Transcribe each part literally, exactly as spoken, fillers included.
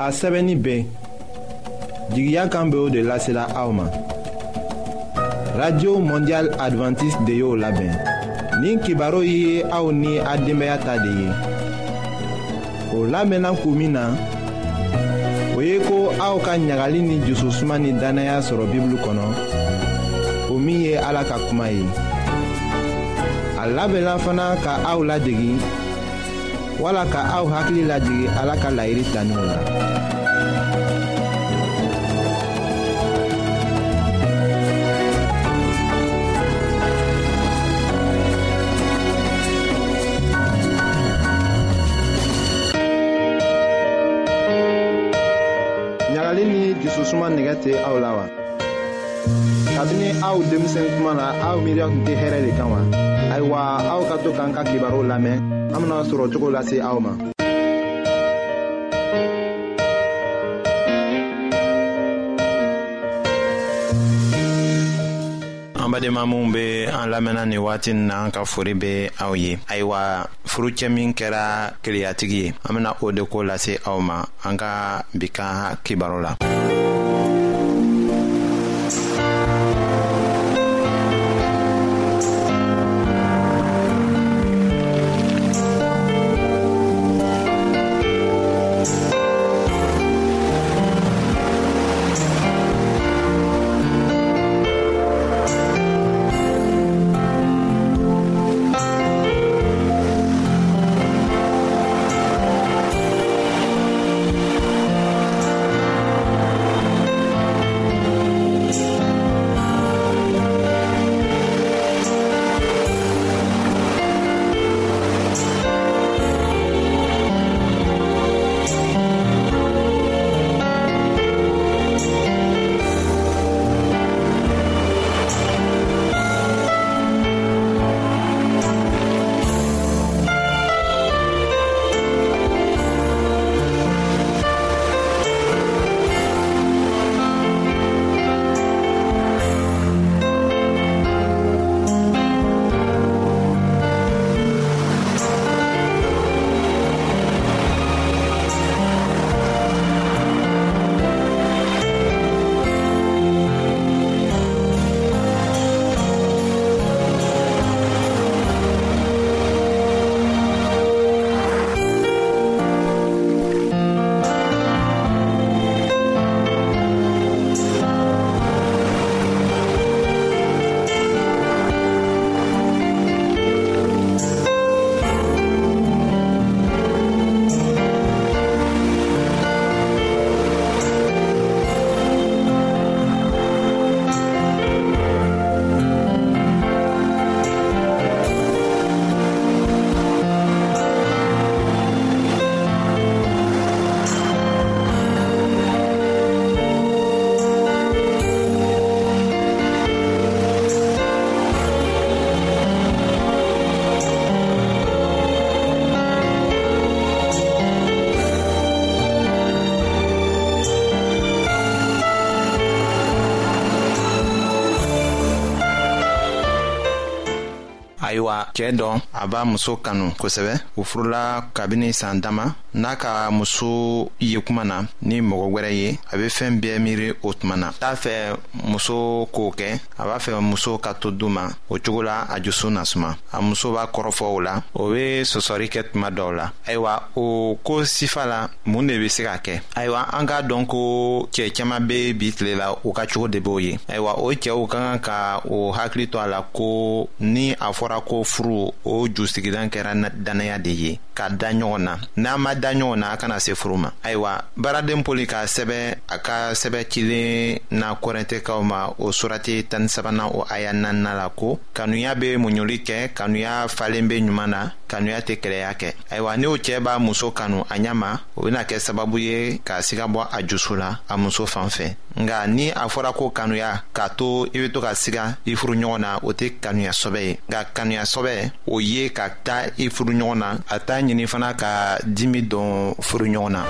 a sɛbɛnni bɛɛ jigiya kan bɛ o de lasela aw ma. Radio Mondial Adventiste de y'o labɛn. Nin kibaru ye aw ni a denbaya ta de ye. O lamɛnna kun min na, o ye ko aw ka ɲagali ni jususuma ni danaya sɔrɔ Bible kɔnɔ, o min ye Ala ka kuma ye. A labɛnna fana ka aw ladegi wala ka aw hakili lajigi Ala ka laɲini taniw la. ɲagali ni jususuma nɛgɛ tɛ aw la wa? Kabini aw denmisɛn kuma na aw miiriya tun tɛ hɛrɛ de kan wa? Ayiwa, aw ka to k'an ka kibaru lamɛn, an bena sɔrɔ cogo lase aw ma. An badenma minw be an lamɛnna ni waati na, an ka fori be aw ye. Ayiwa, furucɛ min kɛra keleyatigi ye, an bena o de ko lase aw ma an ka bi ka kibaru la. Ayiwa, cɛ dɔn a b'a muso kanu kosɛbɛ. U furula kabini san dama. N'a ka muso ye kuma na ni mɔgɔ wɛrɛ ye, a bɛ fɛn bɛɛ miiri o tuma na. T'a fɛ muso k'o kɛ, a b'a fɛ muso ka to du ma. O cogo la a dusu nasuma. A muso b'a kɔrɔfɔ o la, o bɛ sɔsɔri kɛ tuma dɔw la. Ayiwa, o ko sifa la mun de bɛ se ka kɛ? Ayiwa, an k'a dɔn ko cɛ caman bɛ bi tile la u ka cogo de b'o ye. Ayiwa, o cɛw ka kan ka o hakili to a la ko ni a fɔra ko furu o jusigilan kɛra danaya de ye, ka da ɲɔgɔn na. N'a ma da ɲɔgɔn na, a kana se furu ma. Ayiwa, baaraden Pɔli ka sɛbɛ a ka sɛbɛ cilen na Korintɛkaw ma o surati tan ni sabanan o aya naaninan la ko kanuya bɛ muɲuli kɛ, kanuya falen bɛ ɲuman na, kanuya tɛ kɛlɛya kɛ. Ayiwa, ni o cɛ b'a muso kanu a ɲɛ ma, o bɛna kɛ sababu ye ka siga bɔ a jusu la a muso fan fɛ. Nka ni a fɔra ko kanuya k'a to i bɛ to ka siga i furu ɲɔgɔn na, o tɛ kanuya sɔbɛ ye. Nka kanuya sɔbɛ o ye ka taa i furu ɲɔgɔn na, a t'a ɲini fana ka dimi don furu ɲɔgɔn na.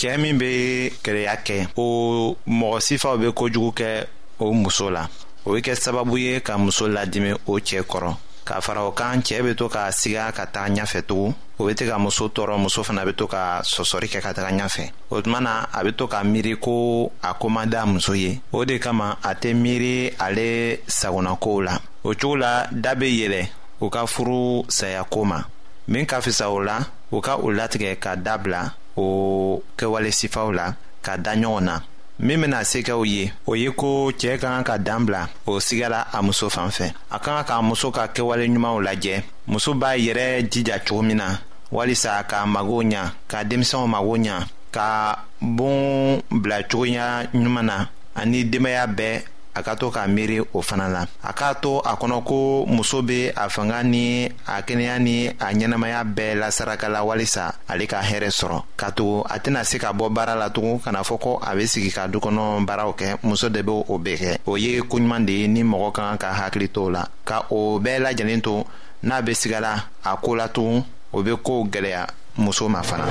cɛ min bɛ keleya kɛ o mɔgɔ sifaw bɛ kojugu kɛ o muso la. O bɛ kɛ sababu ye ka muso ladimi o cɛ kɔrɔ. Ka fara o kan cɛ bɛ to ka siga ka taa ɲɛfɛ tugun. O bɛ to ka muso tɔɔrɔ, muso fana bɛ to ka sɔsɔri kɛ ka taa ɲɛfɛ. O tuma na a bɛ to ka miiri ko a ko man d'a muso ye. O de kama a tɛ miiri ale sagonakow la. O cogo la da bɛ yɛlɛ u ka furu saya ko ma. Min ka fisa o la u ka o latigɛ ka dabila o kɛwale sifaw la ka da ɲɔgɔn na. Min bɛna se kɛ o ye o ye ko cɛ ka kan ka dan bila o sigala a muso fan fɛ. A ka kan ka muso ka kɛwale ɲumanw lajɛ. Muso b'a yɛrɛ jija cogo min na walisa ka mago ɲa, ka denmisɛnw mago ɲa, ka bon bila cogoya ɲuman na ani denbaya bɛɛ a ka to ka miiri o fana la. A k'a to a kɔnɔ ko muso bɛ a fanga ni a kɛnɛya ni a ɲɛnamaya bɛɛ lasaraka la walisa ale ka hɛrɛ sɔrɔ. Ka to a tɛna se ka bɔ baara la tugun kana fɔ ko a bɛ sigi ka dukɔnɔ baaraw kɛ. Muso de bɛ o bɛɛ kɛ. O ye ko ɲuman de ye ni mɔgɔ ka kan ka hakili to o la. Ka o bɛɛ lajɛlen to n'a bɛ sigala a ko la tugun o bɛ ko gɛlɛya muso ma fana.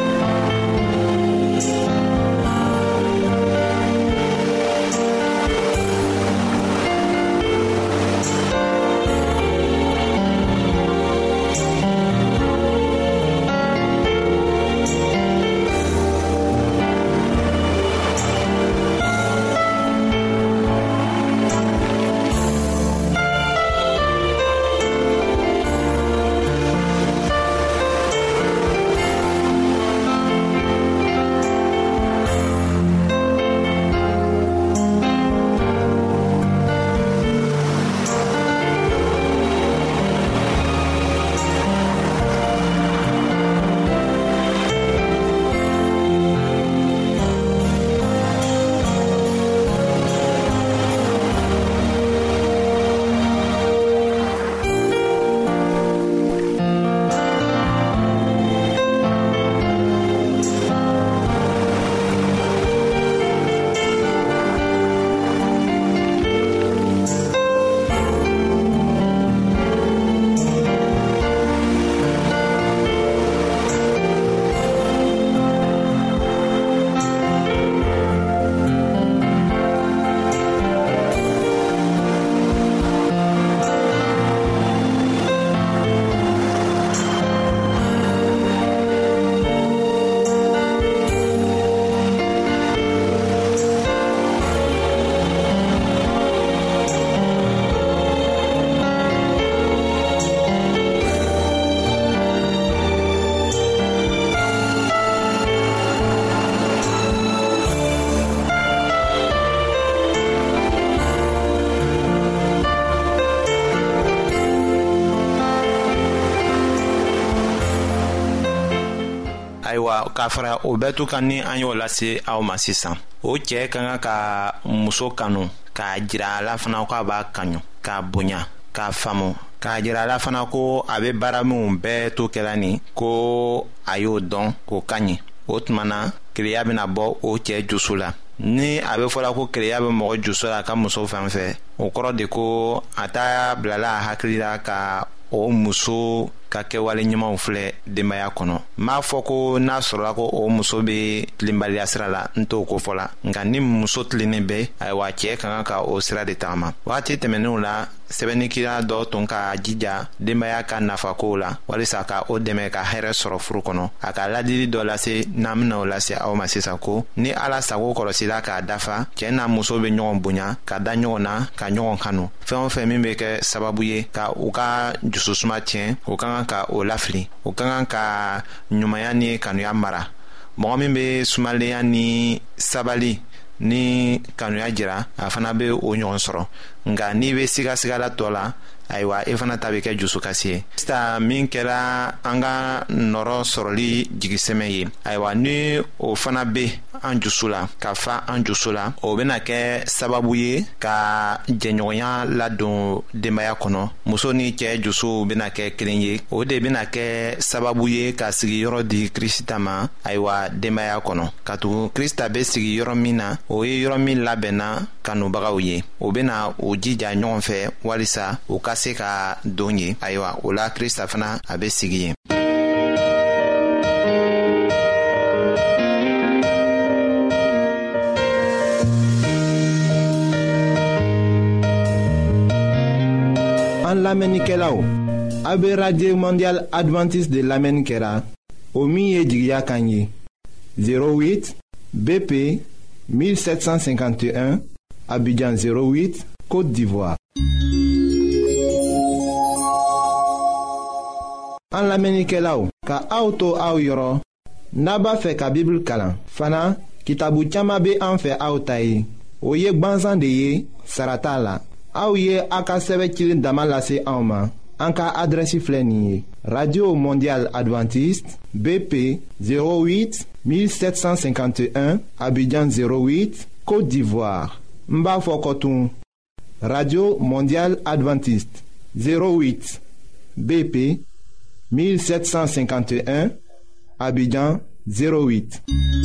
Ayiwa k'a fara o bɛɛ to kan ni an y'o lase aw ma sisan. O cɛ ka kan ka muso kanu k'a jira a la fana ko a b'a kanu, k'a bonya, k'a faamu, k'a jira a la fana ko a bɛ baara minnu bɛɛ to kɛla nin ko a y'o dɔn k'o ka ɲi. O tuma na keleya bɛna bɔ o cɛ jusu la. Ni a bɛ fɔla ko keleya bɛ mɔgɔ jusu la ka muso fan fɛ, o kɔrɔ de ko a t'a bilala a hakili la ka o muso ka kɛwale ɲumanw filɛ denbaya kɔnɔ. M'a fɔ ko n'a sɔrɔla ko o muso bɛ tilenbaliya sira la, n t'o ko fɔ la. Nka ni muso tilennen bɛ, ayiwa cɛ ka kan ka o sira de tagama. Wagati tɛmɛnenw la sɛbɛnnikɛla dɔ tun ka jija denbaya ka nafakow la walisa ka o dɛmɛ ka hɛrɛ sɔrɔ furu kɔnɔ. A ka ladili dɔ lase n'an bɛna o lase aw ma sisan ko ni Ala sago kɔlɔsila k'a dafa, cɛ n'a muso bɛ ɲɔgɔn bonya, ka da ɲɔgɔn na, ka ɲɔgɔn kanu. Fɛn o fɛn min bɛ kɛ sababu ye ka u ka jususuma tiɲɛ, o ka kan ka o lafili. O ka kan ka ɲumanya ni kanuya mara. Mɔgɔ min bɛ sumalenya ni sabali ni kanuya jira, a fana bɛ o ɲɔgɔn sɔrɔ. Nka n'i bɛ siga sigala tɔ la, ayiwa e fana ta bɛ kɛ jusukasi ye. Sisan min kɛra an ka nɔrɔ sɔrɔli jigisɛmɛ ye, ayiwa ni o fana bɛ an jusu la, ka fa an jusu la, o bɛna kɛ sababu ye ka jɛɲɔgɔnya ladon denbaya kɔnɔ. Muso ni cɛ jusu bɛna kɛ kelen ye. O de bɛna kɛ sababu ye ka sigiyɔrɔ di Kirista ma, ayiwa denbaya kɔnɔ. Ka tugu Kirista bɛ sigi yɔrɔ min na, o ye yɔrɔ min labɛnna kanubagaw ye. O bɛna o jija ɲɔgɔn fɛ walisa u ka se ka don ye. Ayiwa o la Kirista fana a bɛ sigi yen. lamenikelaw, abe Radio Mondial Adventiste de l'Amenikela, Omi Edjia Kanyi, zéro huit B P mille sept cent cinquante et un, Abidjan zéro huit, Côte d'Ivoire. En lamenikelaw, ka auto au yoro, naba fe ka Bible kalan, fana, kitabu chama be an fe au tayi. O ye gbanzan de ye, sarata la. Aou ye aka seve kilin damalase aoma. Anka adresi fleni Radio Mondial Adventiste B P zéro huit mille sept cent cinquante et un Abidjan zéro huit Côte d'Ivoire. Mba Fokotoun. Radio Mondial Adventiste zéro huit B P mille sept cent cinquante et un Abidjan zéro huit.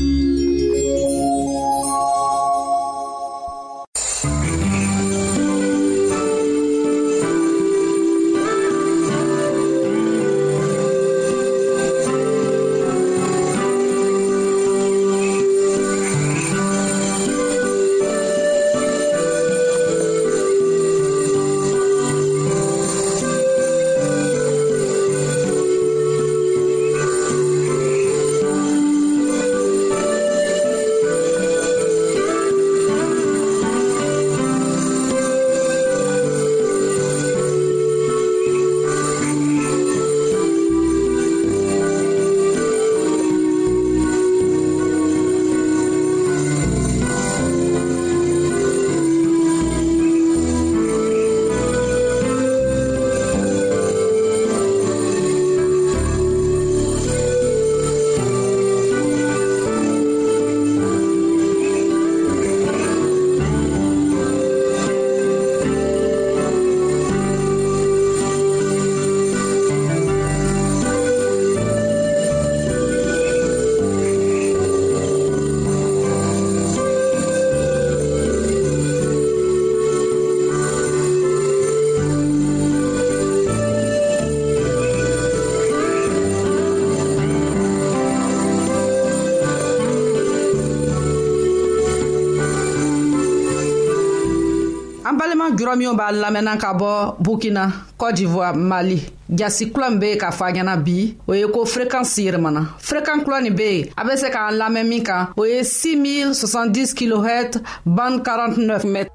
Juramion ba lamena ka bɔ Burkina, Côte d'Ivoire, Mali. Jasi klon be ka fanyana bi o ye ko fréquence yirmana. Fréquence klon be a be se ka lamɛ min kan o ye six mille soixante-dix kilohertz bande quarante-neuf mètres.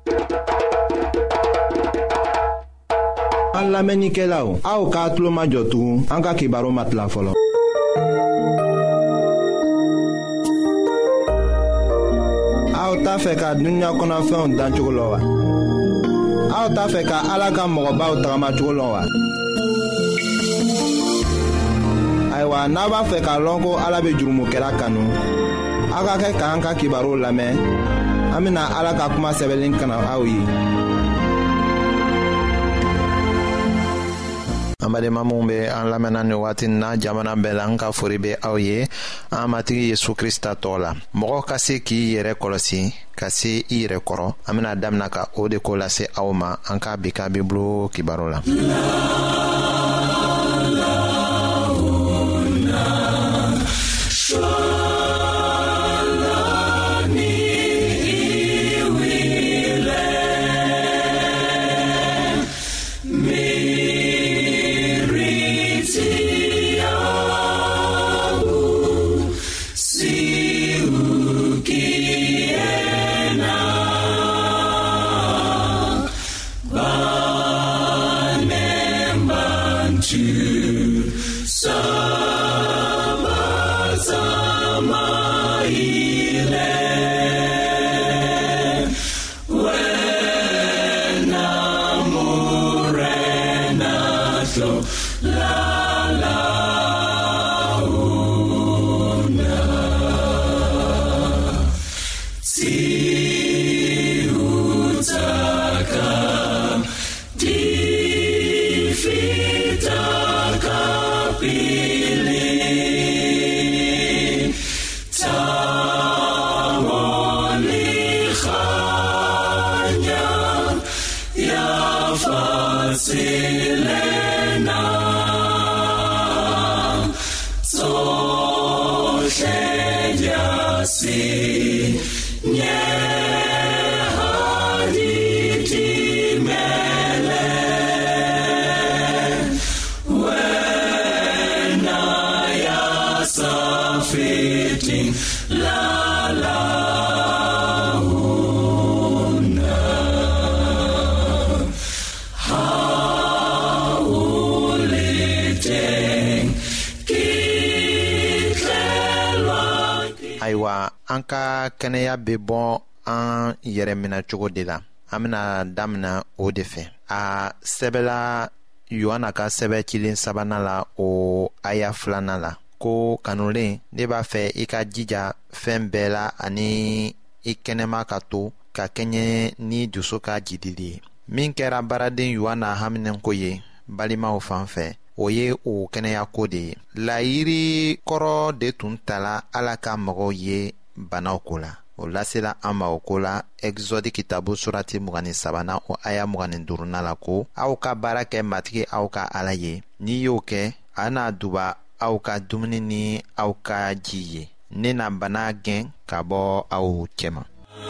An lamenikelaw, aw ka tulo majɔ tugun an ka kibaro matila fɔlɔ. Aw t'a fɛ ka dunuya kɔnɔfɛnw dan cogo la wa? Aw t'a fɛ ka Ala ka mɔgɔbaw tagamacogo lɔn wa? Ayiwa, n'a b'a fɛ k'a lɔn ko Ala bɛ jurumokɛla kanu, aw ka kɛ k'an ka kibaru lamɛn. An bɛna Ala ka kuma sɛbɛnlen kana aw ye. An badenma minnu bɛ an lamɛnna nin waati na jamana bɛɛ la, an ka fori bɛ aw ye an matigi Yesu Krista tɔgɔ la. Mɔgɔ ka se k'i yɛrɛ kɔlɔsi ka se i yɛrɛ kɔrɔ, an bɛna daminɛ ka o de ko lase aw ma. An ka bi ka Bibulu kibaru la. la la una hauliteng kitlelwa. Ayiwa, an ka kɛnɛya bɛ bɔ an yɛrɛ minɛ cogo de la. An bɛna damina o de fɛ. A sɛbɛla Yohana ka sɛbɛ cilen sabanan la o aya filanan la ko kanulen, ne b'a fɛ i ka jija fɛn bɛɛ la ani i kɛnɛma ka to ka kɛɲɛ ni dusu ka jidili ye. Min kɛra baaraden Yohana haminɛko ye balimaw fan fɛ, o ye o kɛnɛyako de ye. Layiri kɔrɔ de tun tala Ala ka mɔgɔw ye banaw ko la. O lasela an ma o ko la Exode kitabu surati mugani sabanan o aya mugani duruna la ko aw ka baara kɛ matigi aw ka Ala ye. N'i y'o kɛ, a na duba aw ka dumuni ni aw ka ji ye. Ne na bana gɛn ka bɔ aw cɛma.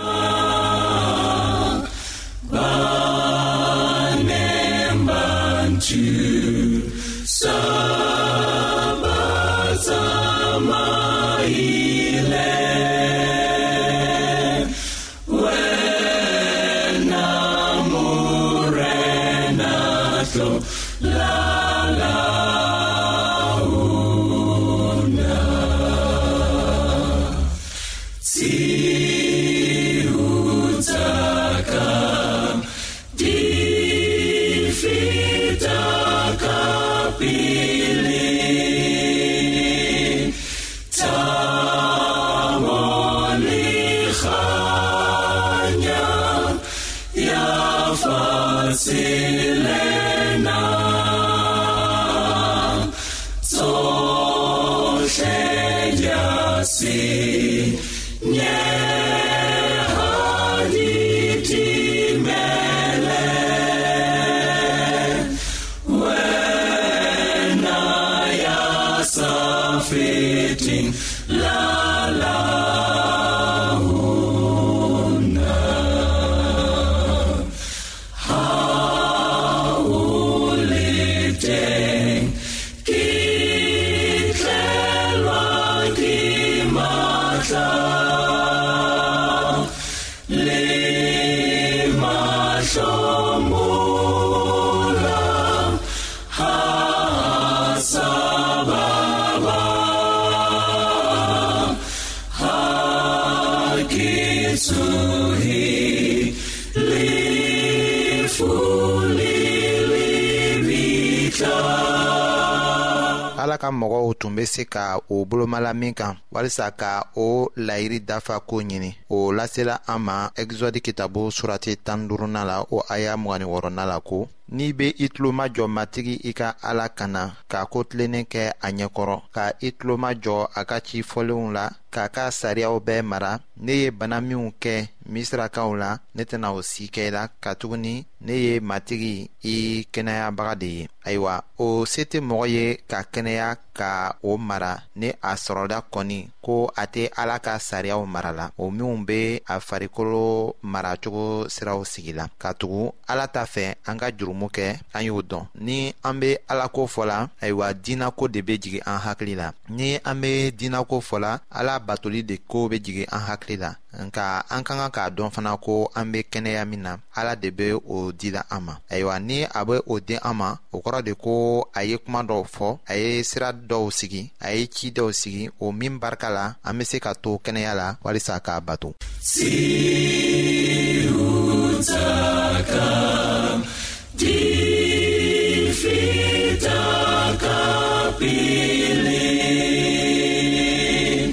Selena so sheja si nye haditi mele when I am fitting la la Ala ka mɔgɔw tun bɛ se ka o bolomala min kan walisa ka o layiri dafa ko ɲini. O lasela an ma Exode kitabu surati tan duurunan la o aya mugani wɔɔrɔnan la ko n'i bɛ i tulo majɔ matigi i ka Ala kana ka ko tilennen kɛ a ɲɛkɔrɔ, ka i tulo majɔ a ka ci fɔlenw la, k'a ka sariyaw bɛɛ mara. Ne ye bana minw kɛ Misirakaw la, ne tɛna o si kɛ la, ka tuguni ne ye matigi i kɛnɛyabaga de ye. Ayiwa, o se tɛ mɔgɔ ye ka kɛnɛya ka o mara ni a sɔrɔla kɔni ko a tɛ Ala ka sariyaw mara la, o minw bɛ a farikolo maracogo siraw sigi la. Ka tugu Ala ta fɛ an ka jurumu kɛ, an y'o dɔn. Ni an bɛ Ala ko fɔ la, ayiwa diinako de bɛ jigin an hakili la. Ni an bɛ diinako fɔ la, Ala batoli de ko bɛ jigin an hakili la. Nka an ka kan k'a dɔn fana ko an bɛ kɛnɛya min na, Ala de bɛ o dila an ma. Ayiwa, ni a bɛ o di an ma, o kɔrɔ de ko a ye kuma dɔw fɔ, a ye sira dɔw sigi, a ye ci dɔw sigi, o min barika la an bɛ se ka to kɛnɛya la walisa k'a bato. Si utaka di fitaka pili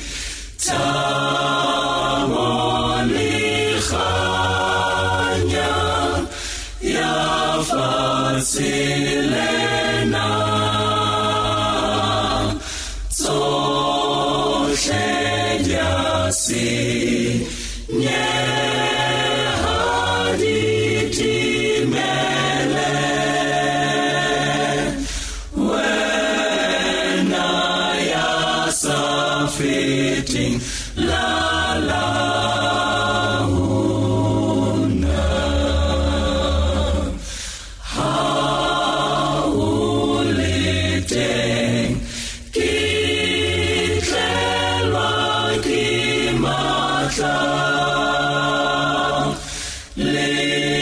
tamoni khanya ya fasilena so sheja si nye haditi mele when I am fitting la la una hauliteng kitlelwa ki matla le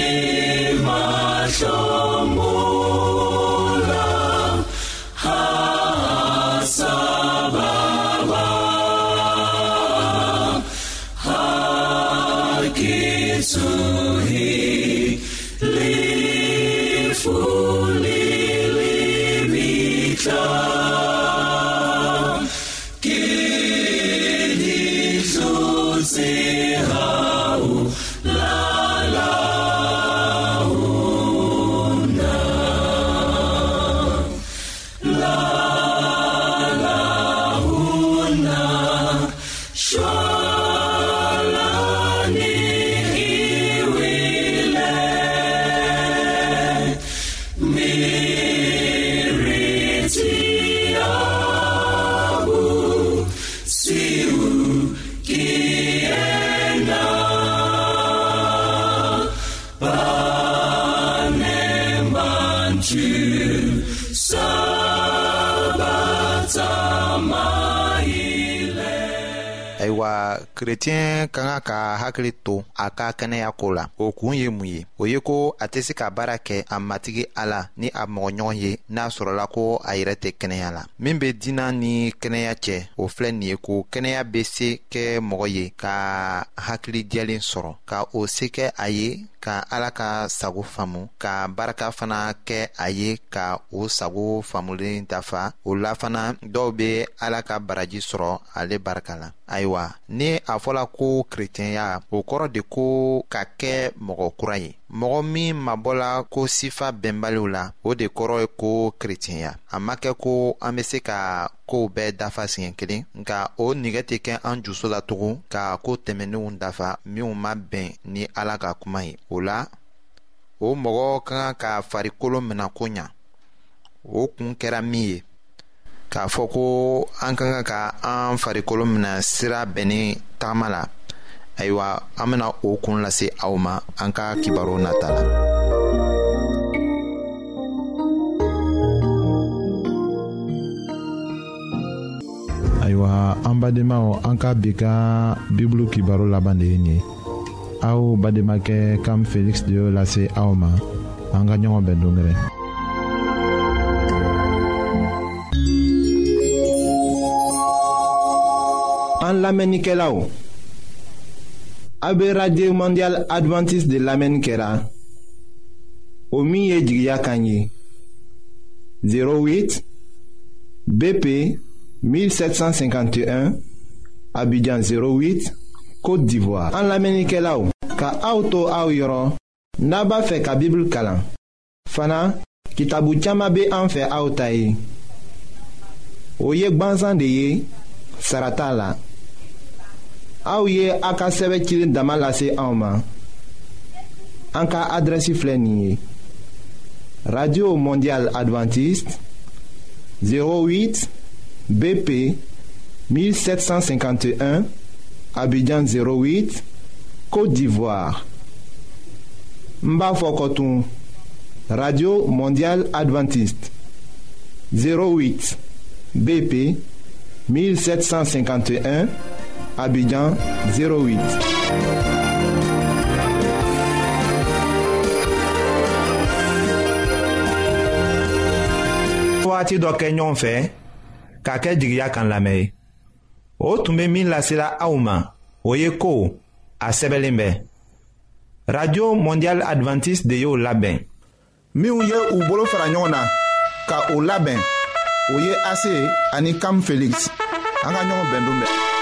mahlomola ha sababa ha kitsuhi le fuli le mitla Aiwa chrétien kanga ka hakili to a ka kɛnɛya ko la o kun ye mun ye o ye ko a tɛ se ka baara kɛ a matigi Ala ni a mɔgɔɲɔgɔn ye n'a sɔrɔla ko a yɛrɛ tɛ kɛnɛya la min bɛ diina ni kɛnɛya cɛ o filɛ nin ye ko kɛnɛya bɛ se kɛ mɔgɔ ye ka hakili jɛlen sɔrɔ ka o se kɛ a ye ka Ala ka sago faamu ka baraka fana kɛ a ye ka o sago faamulen dafa o la fana dɔw bɛ Ala ka baraji sɔrɔ ale barika la ayiwa ni a fɔla ko kerecɛnya o kɔrɔ de ko ka kɛ mɔgɔ kura ye mɔgɔ min mabɔla ko sifa bɛnbaliw la o de kɔrɔ ye ko kerecɛnya a ma kɛ ko an bɛ se ka kow bɛɛ dafa siɲɛ kelen nka o nigɛ tɛ kɛ an juso la tugun ka ko tɛmɛnenw dafa minw ma bɛn ni Ala ka kuma ye o la o mɔgɔ ka kan ka farikolo minɛ ko ɲa o kun kɛra min ye k'a fɔ ko an ka kan ka an farikolo minɛ sira bɛnni tagama la ayiwa an bɛna o kun lase aw ma an ka kibaru nata la. Ayiwa an badenmaw an ka bi ka bibulu kibaru laban de ye nin ye aw bademakɛ Kam Felix de y'o lase aw ma an ka ɲɔgɔn bɛn dongɛrɛ. An lamɛnnikɛlaw a bɛ Radio Mondial Adventiste de lamɛnni kɛra o min ye jigiya kan ye zéro huit B P mille sept cent cinquante et un Abidjan zéro huit Côte d'Ivoire. An lamɛnnikɛlaw ka aw to aw yɔrɔ n'a b'a fɛ ka Bible kalan fana kitabu caman bɛ an fɛ aw ta ye o ye gwanzan de ye sara t'a la. Aw ye a ka sɛbɛ cilen dama lase anw ma an ka adrɛsi filɛ nin ye Radio Mondial Adventiste zéro huit B P mille sept cent cinquante et un Abidjan zéro huit Côte d'Ivoire. N b'a fɔ kɔtun Radio Mondial Adventiste zéro huit B P mille sept cent cinquante et un Abidjan zéro huit. Waati dɔ kɛ ɲɔgɔn fɛ k'a kɛ jigiya kan lamɛn ye o tun bɛ min lasela aw ma o ye ko a sɛbɛnlen bɛ Radio Mondial Adventiste de y'o labɛn minnu ye u bolo fara ɲɔgɔn na ka o labɛn o ye A C ani Kam Felix an ka ɲɔgɔn bɛn don bɛɛ.